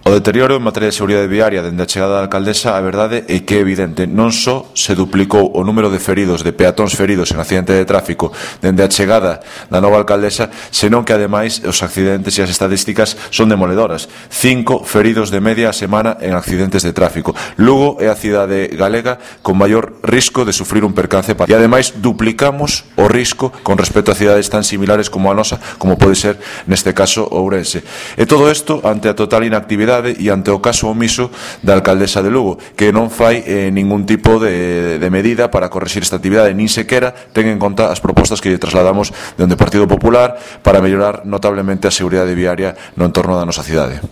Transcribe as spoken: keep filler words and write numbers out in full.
O deterioro en materia de seguridade viaria dende a chegada da alcaldesa, a verdade é que é evidente. Non só se duplicou o número de feridos, de peatóns feridos en accidente de tráfico dende a chegada da nova alcaldesa, senón que ademais os accidentes e as estadísticas son demoledoras. Cinco feridos de media a semana en accidentes de tráfico. Lugo é a cidade galega con maior risco de sufrir un percance e ademais duplicamos o risco con respecto a cidades tan similares como a nosa, como pode ser neste caso Ourense. E todo isto ante a total inactividade e ante o caso omiso da alcaldesa de Lugo, que non fai eh, ningún tipo de, de medida para correxir esta actividade, nin sequera ten en conta as propostas que lle trasladamos dende o Partido Popular para mellorar notablemente a seguridade viaria no entorno da nosa cidade.